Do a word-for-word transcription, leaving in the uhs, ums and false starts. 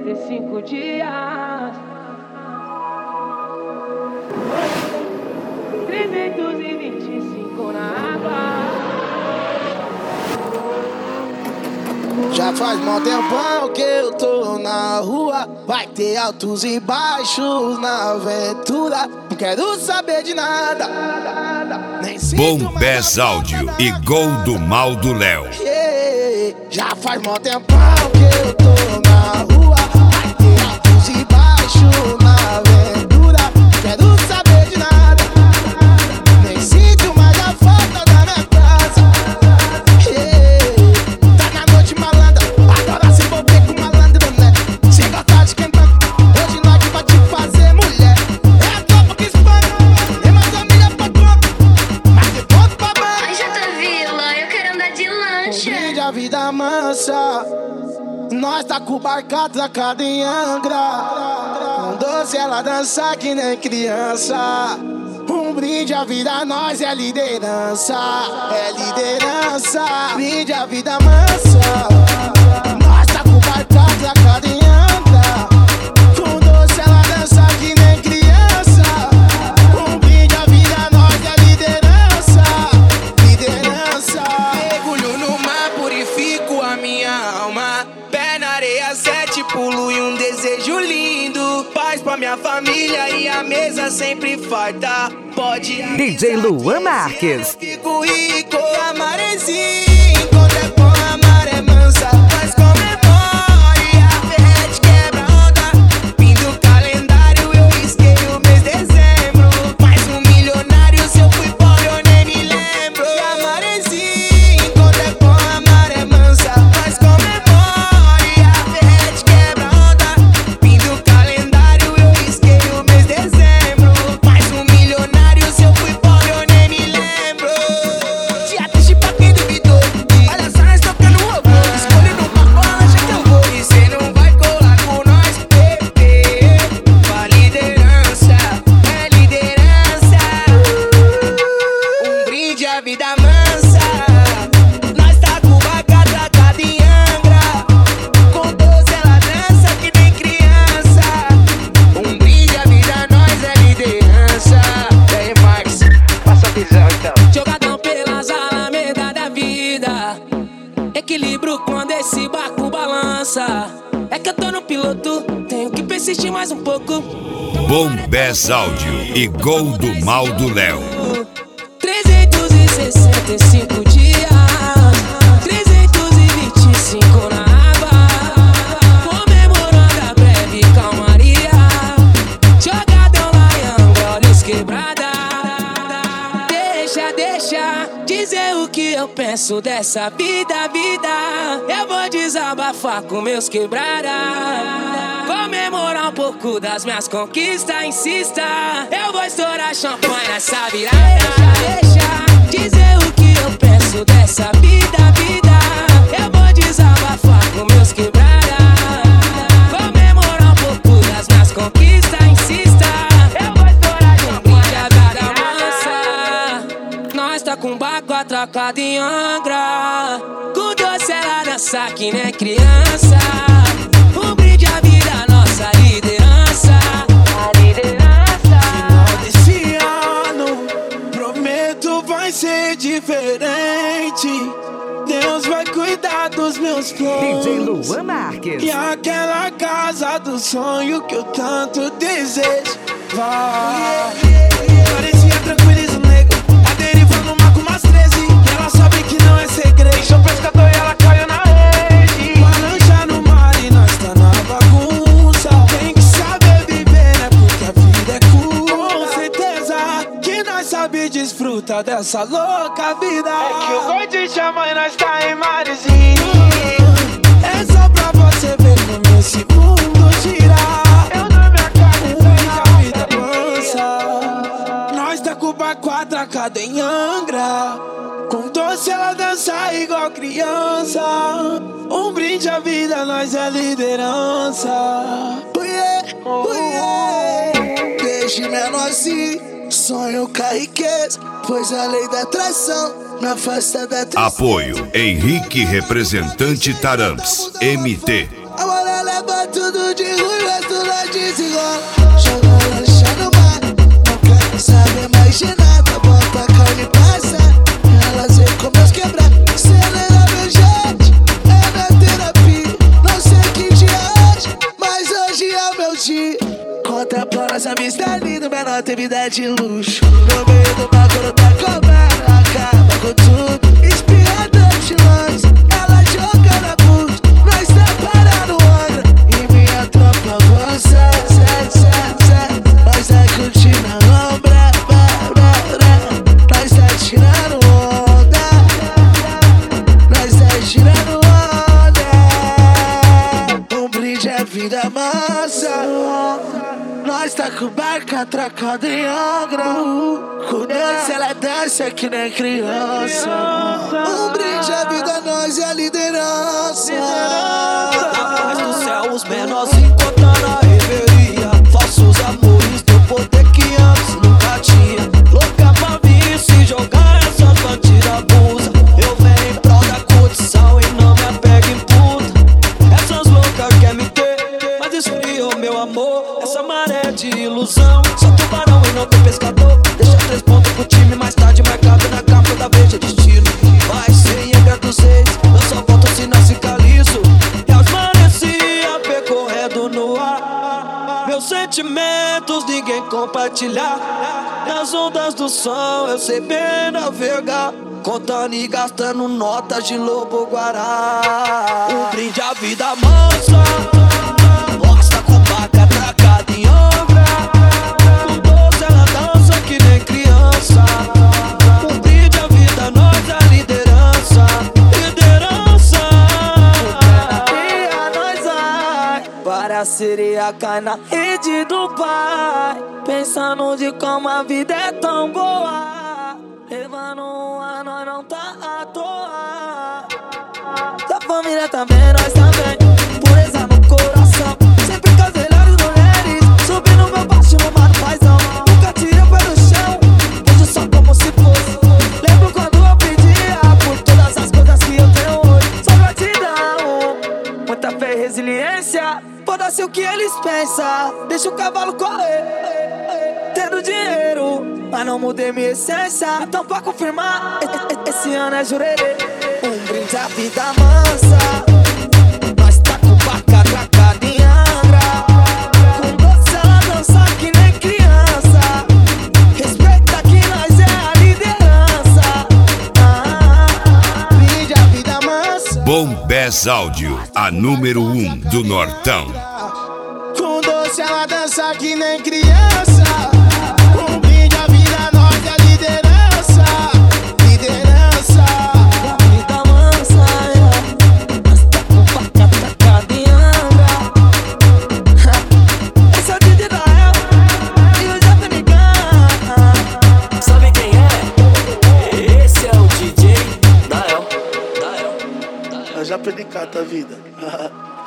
sessenta e cinco dias, trezentos e vinte e cinco na água. Já faz mó tempão que eu tô na rua. Vai ter altos e baixos na aventura. Não quero saber de nada. Nem Bombés Áudio e Gol do Mal do Léo. Yeah, já faz mó tempão que eu tô na rua. Vai ter altos e baixos na aventura. Não quero saber de nada. Nem sinto mais a falta da minha casa. Yeah, tá na noite malandra. Agora se envolver com malandro, né? Chega a tarde queimando. Hoje nós que vai te fazer mulher. É a tropa que espana. Tem mais família pra tropa. Mas tem ponto pra banho. Ai, Jota Vila, eu quero andar de lancha. Um brinde a vida mansa. Nós tá com o barco atracado em Angra. Com doce ela dança que nem criança. Um brinde a vida, nós é liderança. É liderança. Brinde a vida mansa. Nós tá com o barco atracado em Angra. Com doce ela dança que nem criança. Um brinde a vida, nós é liderança. Liderança. Mergulho no mar, purifico a minha alma. Pé na areia, sete pulo e um desejo lindo. Paz pra minha família e a mesa sempre farta. Pode D J Luan Marques. Fico rico, a marezinha encontra com a maré mansa. Mas comemore, a ferrete quebra onda. Fim do calendário, eu risquei o mês de dezembro. Mais um milionário, se eu fui pobre eu nem me lembro. E a marezinha encontra com a maré mansa. Mas comemore, a ferrete quebra onda. Fim do calendário, eu risquei o mês de dezembro. Mais um milionário, se eu fui pobre eu nem me lembro. Dia triste pra quem duvidou. Olha só, nós tocando o robô. Escolhendo uma bola, já que eu vou. E cê não vai colar com nós, bebê. Pra liderança, é liderança. Um brinde à vida mansa. Nós tá com o barco atracado em Angra. Com doze ela dança que nem criança. Um brinde à vida, nós é liderança. E aí, Marcos, passa a visão então. Jogadão pelas alamedas da vida. Equilíbrio quando esse barco balança. É que eu tô no piloto, tenho que persistir mais um pouco. Bombés Áudio e Gol do Mal do Léo. trezentos e sessenta e cinco dias, trezentos e vinte e cinco na água. Comemorando a breve calmaria. Jogadão lá em Angra, olhos quebrada. Deixa, deixa dizer o que eu penso dessa vida, vida. Eu vou desabafar com meus quebrada. Comemorar um pouco das minhas conquistas, insista. Eu vou estourar champanhe nessa virada. Deixa, deixa dizer o que eu penso dessa vida, vida. Eu vou desabafar com meus quebrada. Comemorar um pouco das minhas conquistas, insista. Eu vou estourar champanhe a vida mansa. Nós tá com o barco atracado em Angra. Com doce ela dança que nem criança. Um brinde à vida, nossa liderança. A liderança. Final desse ano, prometo vai ser diferente. Deus vai cuidar dos meus D J planos. Luan Marques. E aquela casa do sonho que eu tanto desejo vai. Parecia tranquiliza o nego. A deriva no mar com umas treze. E ela sabe que não é segredo. Sou pescador e ela caiu na rede. Uma lancha no mar e nós tá na bagunça. Tem que saber viver, né? Porque a vida é curta. Com certeza que nós sabe desfrutar dessa louca vida. É que o gordinho chama e nós tá em marzinho. É só pra você ver como esse mundo gira. Eu na minha casa, a vida mansa. Nós tá com o barco atracado em Angra. Com doce ela dança igual criança. Um brinde à vida, nós é liderança. Oh yeah, oh yeah. Desde menor assim, sonho com a riqueza, pois a lei da atração me afasta da tristeza. Apoio Henrique Representante Taramps, M T. Agora leva Fala tudo de ruim, mas tu não desenrola. Joga lancha no mar, não quero saber mais de nada. Bota a carne e passa, elas vêm com meus quebrar. Acelera meu jet, é minha terapia. Não sei que dia é hoje, mas hoje é o meu dia. Contemplando essa vista linda, menor tem vida de luxo. No meio do bagulho tá cobrando, acaba com tudo. Espiador de longe, ela joga na blues. Nós tá parado onda, e minha tropa gosta. Nós tá curtindo a lombra, nós tá tirando onda. Nós tá tirando onda. Um brinde é vida mansa. Nós tá com barca atracada em Angra. Com dança ela dança que nem criança. Um brinde a vida, nós é a liderança. Na paz do céu os menorzinhos contando a reveria. Falsos amores do poder que antes nunca tinha. Louca pra vir se jogar essas bandidas abusa. Eu venho em prol da curtição e não me apego em puta. Essas loucas querem me ter, mas esfriou meu amor. Essa maré de ilusão, sou tubarão e não tem pescador. Deixa três pontos pro time, mais tarde marcado na capa da Veja Destino. Vai ser Angra dos Reis, eu só volto se nasce caliço. E as marecia percorrendo no ar. Meus sentimentos ninguém compartilhar. Nas ondas do som eu sei bem navegar. Contando e gastando notas de lobo guará. Um brinde à vida mansa. Gosta com barca atracada em Angra. Com doce ela dança que nem criança. Um brinde à vida, nós a liderança. Liderança. E a nós vai para a sereia cai na rede do pai. Pensando de como a vida é tão boa. Levando um ano, nós não tá à toa. Da família também, nós também. Pureza no coração. Sempre com as melhores mulheres. Subindo meu baixo no mar do paizão. Nunca tirei o pé do chão. Hoje só como se fosse. Lembro quando eu pedia por todas as coisas que eu tenho hoje. Só gratidão, muita fé e resiliência. Foda-se o que eles pensam. Deixa o cavalo correr. Tendo dinheiro, mas não mudei minha essência. Então pra confirmar, esse ano é jurerê. Um brinde à vida mansa. Nós tá com barca atracada em Angra. Com doce ela dança que nem criança. Respeita que nós é a liderança. Ah, Brinde a vida mansa. Bombés Áudio, a número um do Nortão. Com doce ela dança que nem criança. Um brinde a vida, nós é a liderança. Liderança. vida mansa, yeah. Nós tá com barca atracada em Angra. Esse é o D J Dael e o Jeff Nigan. Sabe quem é? Esse é o D J Dael. Dael. Eu já perdi cada vida.